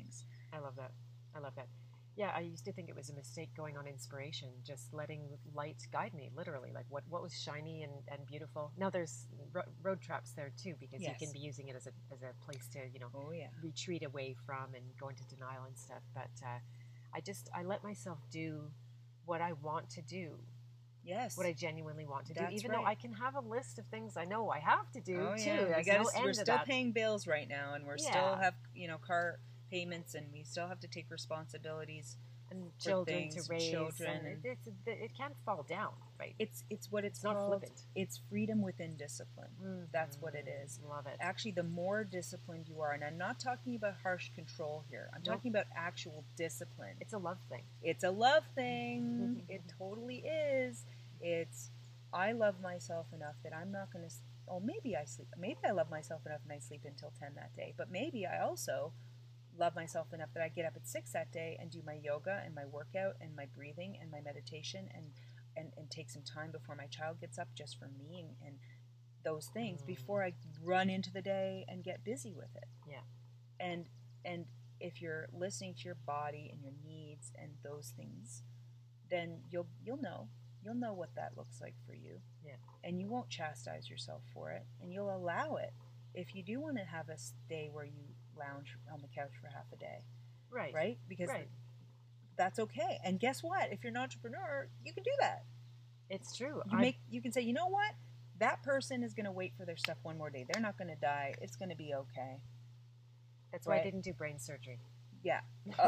I love that. I love that. Yeah, I used to think it was a mistake going on inspiration, just letting light guide me, literally, like what was shiny and beautiful. Now there's road traps there too, because you can Yes. be using it as a place to, Oh yeah. retreat away from and go into denial and stuff. But I let myself do what I want to do, what Yes. I genuinely want to do, That's even though right. I can have a list of things I know I have to do Oh too. yeah. We There's got no to. We're end to still that. paying bills right now, and we're still Yeah, have car payments, and we still have to take responsibilities and for children to things, and raise, children, and and it can't fall down, right? it's what it's It's not called. flippant. It's freedom within discipline. That's what it is. Love it. Actually, the more disciplined you are, and I'm not talking about harsh control here. I'm Nope. talking about actual discipline. It's a love thing. It's a love thing. It totally is. It's I love myself enough that I'm not going to. Oh, maybe I sleep. Maybe I love myself enough and I sleep until 10 that day. But maybe I also love myself enough that I get up at 6 that day and do my yoga and my workout and my breathing and my meditation and take some time before my child gets up just for me and those things before I run into the day and get busy with it. Yeah. And if you're listening to your body and your needs and those things, then you'll know what that looks like for you. Yeah. And you won't chastise yourself for it, and you'll allow it. If you do want to have a day where you lounge on the couch for half a day, Right. Because right. that's okay. And guess what? If you're an entrepreneur, you can do that. It's true. You can say, you know what? That person is going to wait for their stuff one more day. They're not going to die. It's going to be okay. That's why I didn't do brain surgery. Yeah.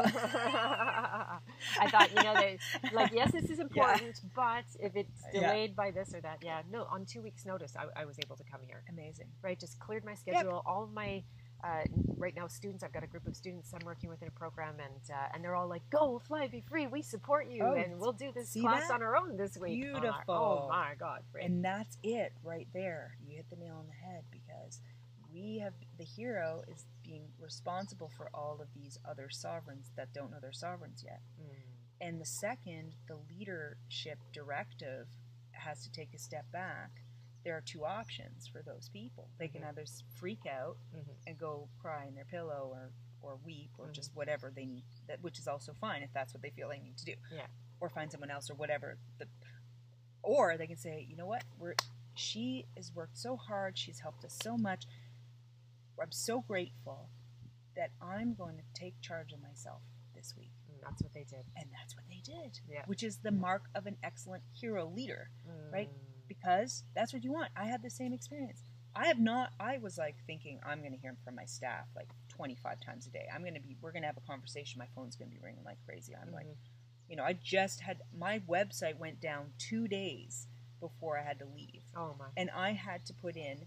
I thought, like, yes, this is important, but if it's delayed by this or that, no, on 2 weeks' notice, I was able to come here. Amazing. Right, just cleared my schedule. All of my, right now, students, I've got a group of students I'm working with in a program, and they're all like, go, fly, be free, we support you, and we'll do this class on our own this week. Beautiful. Oh my God. Right. And that's it right there. You hit the nail on the head, because the hero is being responsible for all of these other sovereigns that don't know they're sovereigns yet. And the second the leadership directive has to take a step back, there are two options for those people. They can either freak out and go cry in their pillow or weep or just whatever they need, which is also fine if that's what they feel they need to do. Yeah. Or find someone else or whatever. Or they can say, you know what, she has worked so hard, she's helped us so much. I'm so grateful that I'm going to take charge of myself this week. That's what they did. And that's what they did. Yeah. Which is the mark of an excellent hero leader, right? Because that's what you want. I had the same experience. I was like thinking, I'm going to hear from my staff like 25 times a day. We're going to have a conversation. My phone's going to be ringing like crazy. I'm like, I just had, my website went down 2 days before I had to leave. Oh my. And I had to put in,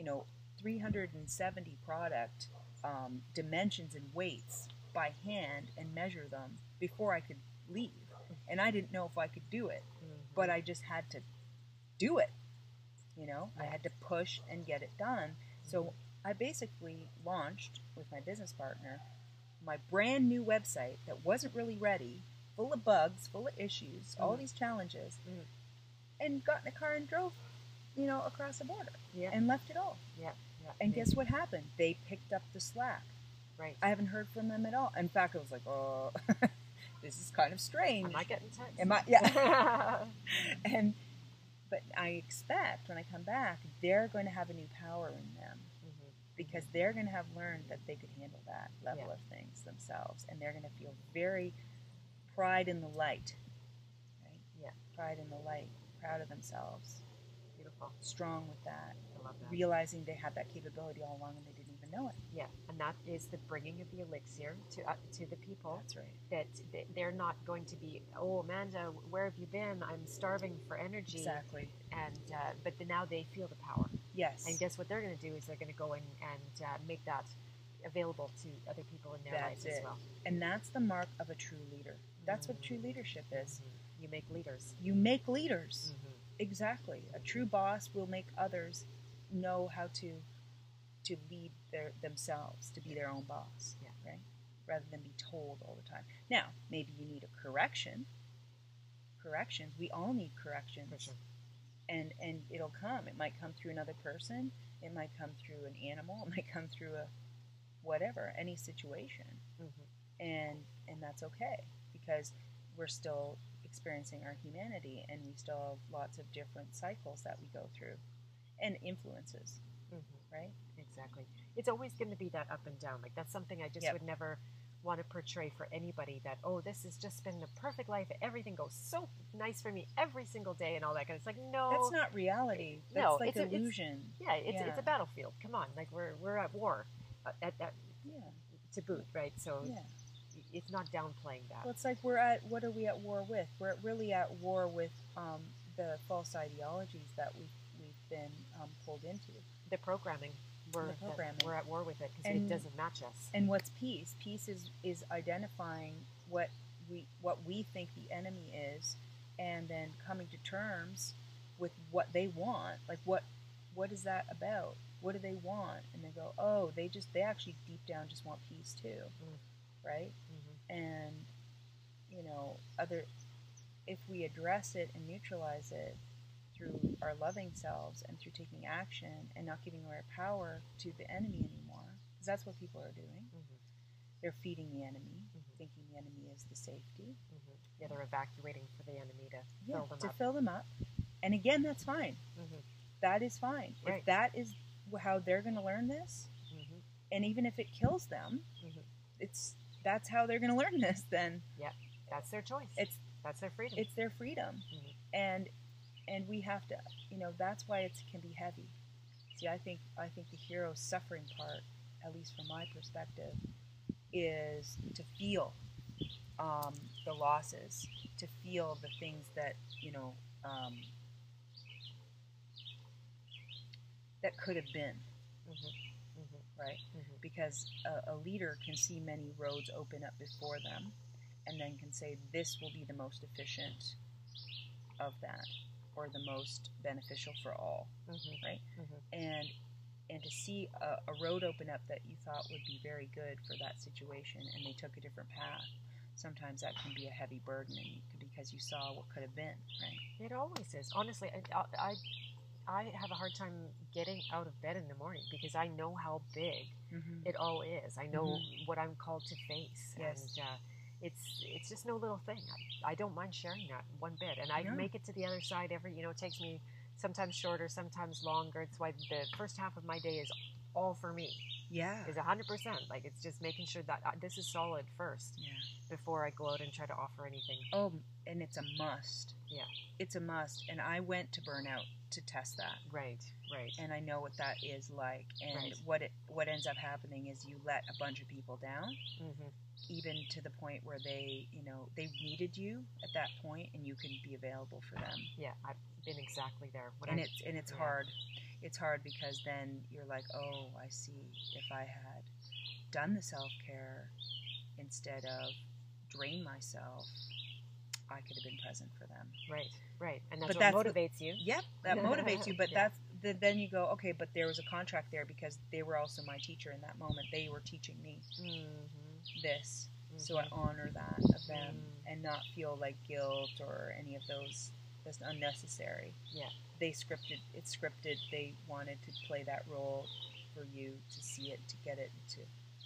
370 product dimensions and weights by hand and measure them before I could leave. And I didn't know if I could do it, but I just had to do it. I had to push and get it done. So I basically launched with my business partner my brand new website that wasn't really ready, full of bugs, full of issues, all these challenges, and got in a car and drove, across the border and left it all. Yeah. And guess what happened? They picked up the slack. Right. I haven't heard from them at all. In fact, I was like, oh, this is kind of strange. Am I getting text? Yeah. But I expect when I come back, they're going to have a new power in them, because they're going to have learned that they could handle that level of things themselves, and they're going to feel very pride in the light, right? Yeah. Pride in the light, proud of themselves. Beautiful. Strong with that. I love that. Realizing they had that capability all along and they didn't even know it. Yeah, and that is the bringing of the elixir to the people. That's right. That they're not going to be, oh, Amanda, where have you been? I'm starving for energy. Exactly. And but now they feel the power. Yes. And guess what they're going to do is they're going to go in and make that available to other people in their lives as well. And that's the mark of a true leader. That's what true leadership is. You make leaders. You make leaders. Exactly. A true boss will make others know how to lead themselves, to be their own boss, right? Rather than be told all the time. Now, maybe you need a correction. Corrections. We all need corrections. For sure. And it'll come. It might come through another person. It might come through an animal. It might come through any situation. and that's okay because we're still experiencing our humanity, and we still have lots of different cycles that we go through and influences, right? Exactly. It's always going to be that up and down. Like that's something I just would never want to portray for anybody, that, oh, this has just been the perfect life, everything goes so nice for me every single day and all that kind of. It's like, no, that's not reality. That's no, like illusion. It's a battlefield. Come on, like we're at war to boot, right? So it's not downplaying that. Well, it's like what are we at war with? We're really at war with the false ideologies that we've been pulled into. The programming. We're at war with it because it doesn't match us. And what's peace? Peace is identifying what we think the enemy is, and then coming to terms with what they want. Like what is that about? What do they want? And they go, oh, they actually deep down just want peace too, right? And if we address it and neutralize it through our loving selves and through taking action and not giving our power to the enemy anymore, because that's what people are doing. They're feeding the enemy, thinking the enemy is the safety. Yeah, they're evacuating for the enemy to fill them up. And again, that's fine. That is fine. Right. If that is how they're going to learn this, and even if it kills them, that's how they're going to learn this. Then that's their choice. That's their freedom. It's their freedom, and we have to, that's why it can be heavy. See, I think the hero's suffering part, at least from my perspective, is to feel the losses, to feel the things that that could have been, right? Because a leader can see many roads open up before them, and then can say, this will be the most efficient of that, or the most beneficial for all, right? And to see a road open up that you thought would be very good for that situation, and they took a different path, sometimes that can be a heavy burden, because you saw what could have been, right? It always is. Honestly, I have a hard time getting out of bed in the morning because I know how big it all is. I know what I'm called to face, and it's just no little thing. I don't mind sharing that one bit, and I make it to the other side it takes me sometimes shorter, sometimes longer. It's why the first half of my day is all for me. Yeah. Is 100%. Like, it's just making sure that this is solid first before I go out and try to offer anything. Oh, and it's a must. Yeah. It's a must. And I went to burnout to test that. Right. And I know what that is like. And what ends up happening is you let a bunch of people down, even to the point where they needed you at that point, and you can be available for them. Yeah, I've been exactly there. It's hard. It's hard because then you're like, oh, I see. If I had done the self-care instead of drain myself, I could have been present for them. Right. And that's what motivates you. Yep, that motivates you. But then you go, okay, but there was a contract there because they were also my teacher in that moment. They were teaching me this. So I honor that of them and not feel like guilt or any of those. That's unnecessary. Yeah. It's scripted. They wanted to play that role for you to see it, to get it, to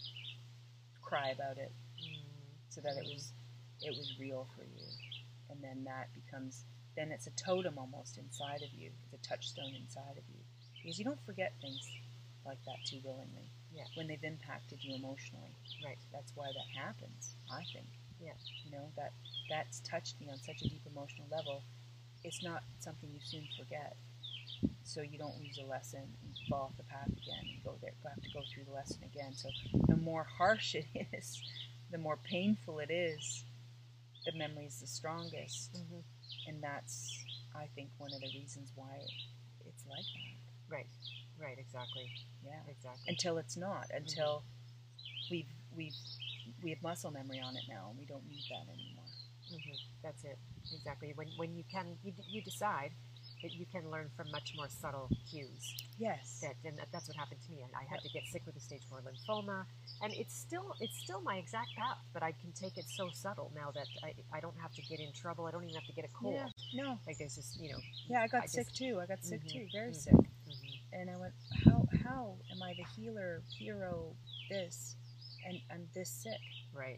cry about it, so that it was real for you. And then that becomes, then it's a totem almost inside of you. It's a touchstone inside of you. Because you don't forget things like that too willingly. Yeah. When they've impacted you emotionally. Right. That's why that happens, I think. Yeah. That's touched me on such a deep emotional level. It's not something you soon forget. So you don't lose a lesson and fall off the path again and have to go through the lesson again. So the more harsh it is, the more painful it is, the memory is the strongest. And that's, I think, one of the reasons why it's like that. Right, exactly. Yeah. Exactly. Until it's not. Until we have muscle memory on it now, and we don't need that anymore. That's it. Exactly. When you can, you decide that you can learn from much more subtle cues. Yes. That's what happened to me. I had to get sick with a stage 4 lymphoma, and it's still my exact path, but I can take it so subtle now that I don't have to get in trouble. I don't even have to get a cold. Yeah, no. Like there's just Yeah, I got sick too. Very sick. And I went, how am I the healer, hero, this, and I'm this sick? Right.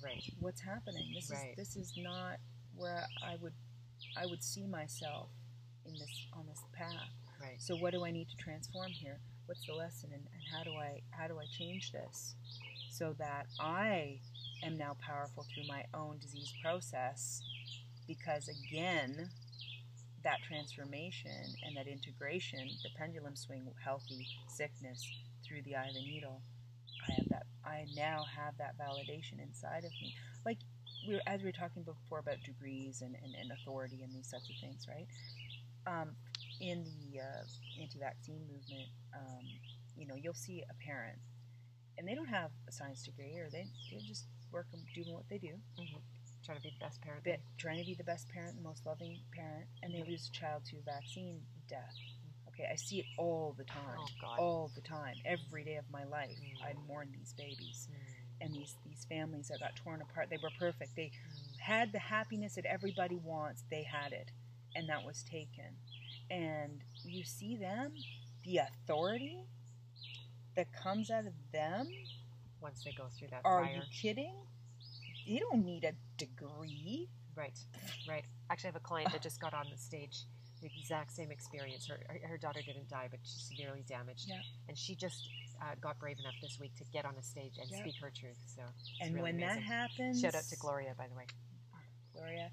Right. What's happening? Right. This is not where I would see myself on this path. Right. So what do I need to transform here? What's the lesson, and how do I change this so that I am now powerful through my own disease process? Because again, that transformation and that integration, the pendulum swing, healthy, sickness, through the eye of the needle, I now have that validation inside of me. Like as we were talking before about degrees and authority and these sorts of things, right? In the anti-vaccine movement, you'll see a parent, and they don't have a science degree, or they're just doing what they do. Mm-hmm. Trying to be the best parent. Trying to be the best parent, the most loving parent, and they lose a child to vaccine death. Okay, I see it all the time. Oh, God. All the time. Every day of my life, I mourn these babies. And these families that got torn apart. They were perfect. They had the happiness that everybody wants. They had it. And that was taken. And you see them, the authority that comes out of them. Once they go through that Are fire. you kidding? You don't need a degree. Right. Actually, I have a client that just got on the stage. The exact same experience. Her daughter didn't die, but she's severely damaged. Yeah. And she just got brave enough this week to get on a stage and speak her truth. So it's and really when amazing. that happens, shout out to Gloria, by the way. Gloria,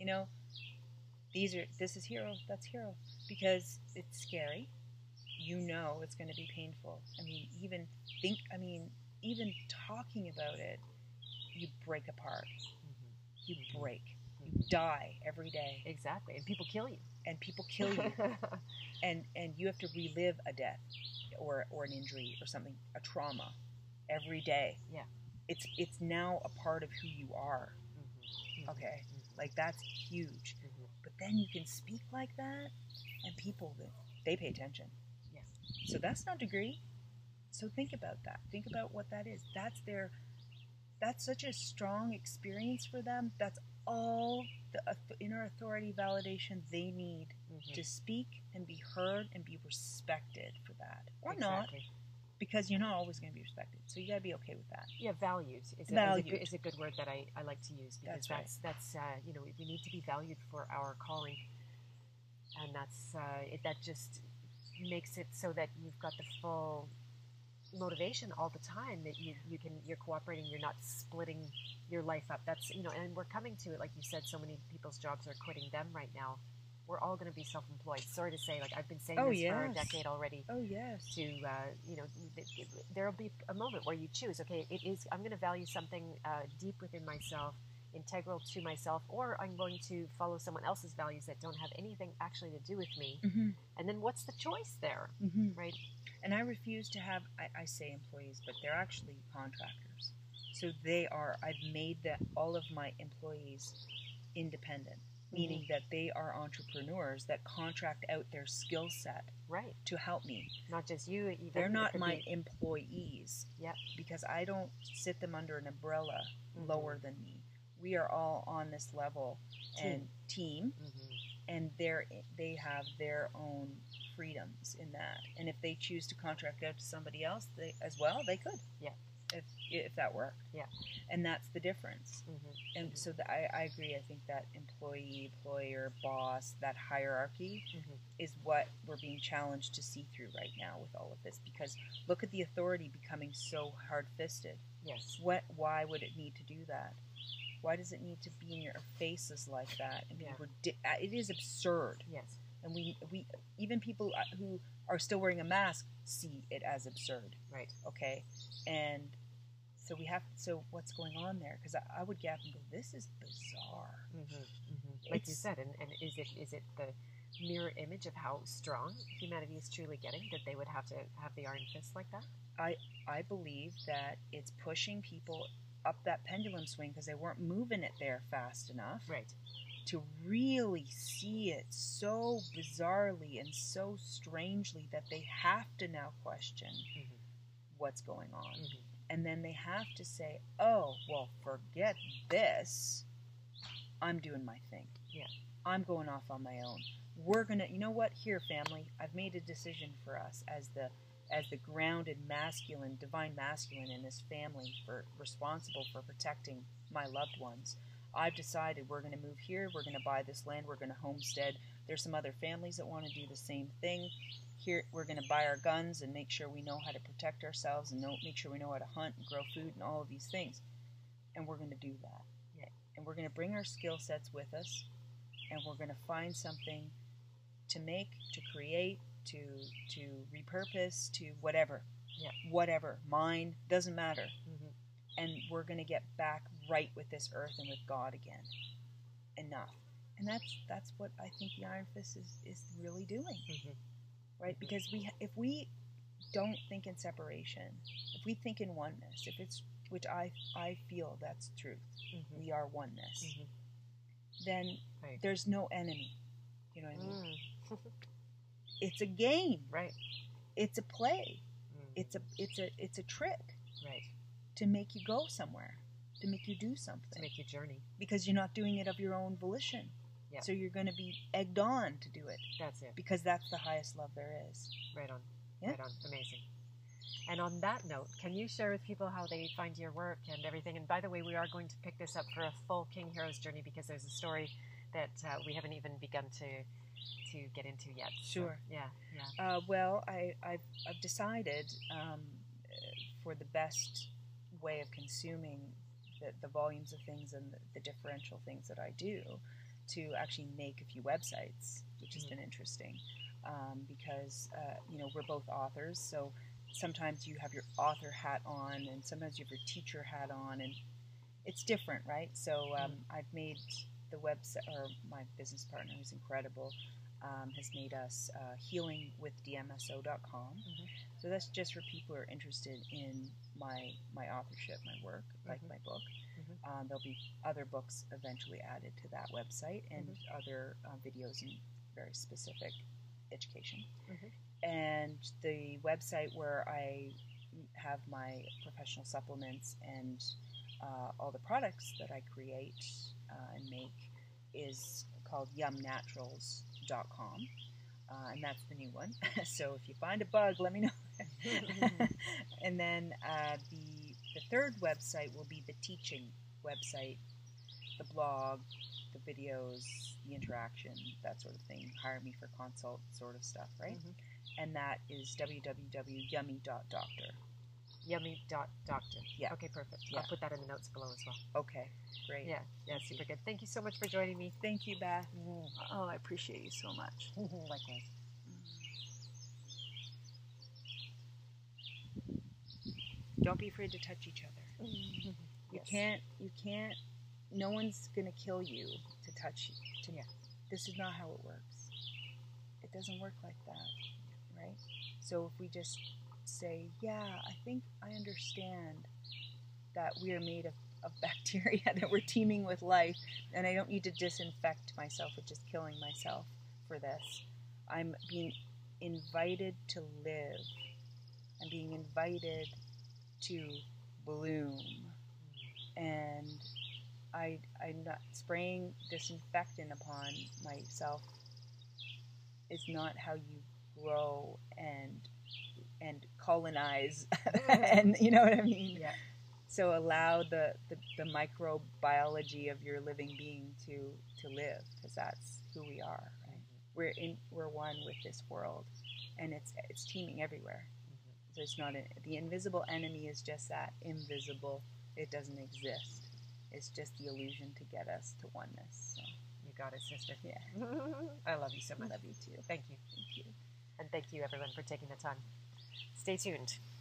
this is hero. That's hero, because it's scary. It's going to be painful. Even talking about it, you break apart. Mm-hmm. You break. You die every day. Exactly. And people kill you. And you have to relive a death or an injury or something, a trauma, every day. Yeah. It's now a part of who you are. Mm-hmm. Okay? Mm-hmm. Like, that's huge. Mm-hmm. But then you can speak like that, and people, they pay attention. Yeah. So that's not degree. So think about that. Think about what that is. That's such a strong experience for them. That's all the inner authority validation they need to speak and be heard and be respected for that. Or not, because you're not always going to be respected. So you got to be okay with that. Yeah, valued is a good word that I like to use, because that's we need to be valued for our calling, and that just makes it so that you've got the full motivation all the time, that you're cooperating, you're not splitting your life up. That's and we're coming to it, like you said, so many people's jobs are quitting them right now. We're all going to be self-employed. Sorry to say, like I've been saying this for a decade already. Oh yes. To there'll be a moment where you choose. Okay, I'm going to value something deep within myself, integral to myself, or I'm going to follow someone else's values that don't have anything actually to do with me. Mm-hmm. And then what's the choice there, right? And I refuse to have, I say employees, but they're actually contractors. So I've made all of my employees independent, meaning that they are entrepreneurs that contract out their skill set to help me. Not just you. Even they're not my employees. Yep. Because I don't sit them under an umbrella lower than me. We are all on this level and team, and they have their own freedoms in that. And if they choose to contract out to somebody else, they could. Yeah. If that worked. Yeah. And that's the difference. And so I agree. I think that employee, employer, boss, that hierarchy is what we're being challenged to see through right now with all of this. Because look at the authority becoming so hard-fisted. Yes. Why would it need to do that? Why does it need to be in your faces like that? And it is absurd. Yes. And we even people who are still wearing a mask see it as absurd. Right. Okay. And so what's going on there? Because I would gap and go, this is bizarre. Like you said, and is it the mirror image of how strong humanity is truly getting, that they would have to have the iron fist like that? I believe that it's pushing people up that pendulum swing because they weren't moving it there fast enough. Right. To really see it so bizarrely and so strangely that they have to now question what's going on. And then they have to say, oh, well, forget this. I'm doing my thing. Yeah. I'm going off on my own. We're going to, you know what? Here, family, I've made a decision for us as as the grounded masculine, divine masculine in this family, responsible for protecting my loved ones. I've decided we're going to move here, we're going to buy this land, we're going to homestead. There's some other families that want to do the same thing. Here, we're going to buy our guns and make sure we know how to protect ourselves and make sure we know how to hunt and grow food and all of these things. And we're going to do that. Yeah. And we're going to bring our skill sets with us, and we're going to find something to make, to create, to repurpose, to whatever. Yeah. Whatever. Mine, doesn't matter. Mm-hmm. And we're going to get back right with this earth and with God again. Enough. And that's what I think the Iron Fist is really doing. Mm-hmm. Right? Mm-hmm. Because if we don't think in separation, if we think in oneness, if it's, which I feel that's truth, Mm-hmm. we are oneness, Mm-hmm. then Right. there's no enemy. You know what I mean? Mm. It's a game. Right. It's a play. Mm. It's a trick Right. to make you go somewhere, to make you do something. To make you journey. Because you're not doing it of your own volition. Yeah. So you're going to be egged on to do it. That's it. Because that's the highest love there is. Right on. Yeah. Right on. Amazing. And on that note, can you share with people how they find your work and everything? And by the way, we are going to pick this up for a full King Heroes journey because there's a story that we haven't even begun to get into yet. Sure. So, yeah. Well, I've decided for the best way of consuming the volumes of things and the differential things that I do, to actually make a few websites, which has been interesting, because we're both authors, so sometimes you have your author hat on, and sometimes you have your teacher hat on, and it's different, right? So I've made the website, or my business partner, who's incredible, has made us healingwithdmso.com. Mm-hmm. So that's just for people who are interested in my authorship, my work, like my book. Mm-hmm. There'll be other books eventually added to that website, and other videos and very specific education. Mm-hmm. And the website where I have my professional supplements and all the products that I create and make is called yumnaturals.com. And that's the new one. So if you find a bug, let me know. And then the third website will be the teaching website, the blog, the videos, the interaction, that sort of thing. Hire me for consult sort of stuff, right? Mm-hmm. And that is www.yummy.doctor. Yummy.doctor. Yeah. Okay, perfect. Yeah. I'll put that in the notes below as well. Okay, great. Yeah, super good. Thank you so much for joining me. Thank you, Beth. Oh, I appreciate you so much. Likewise. Don't be afraid to touch each other. You can't, no one's going to kill you to touch you. Yeah. This is not how it works. It doesn't work like that, right? So if we just say, yeah, I think I understand that we are made of bacteria, that we're teeming with life, and I don't need to disinfect myself with just killing myself for this. I'm being invited to live. I'm being invited to bloom. And I'm not spraying disinfectant upon myself is not how you grow and colonize. And you know what I mean? Yeah. So allow the microbiology of your living being to live, because that's who we are, right? We're one with this world, and it's teeming everywhere. So it's not the invisible enemy is just that, invisible. It doesn't exist. It's just the illusion to get us to oneness. So. You got it, sister. Yeah. I love you so much. Love you too. Thank you. Thank you. And thank you, everyone, for taking the time. Stay tuned.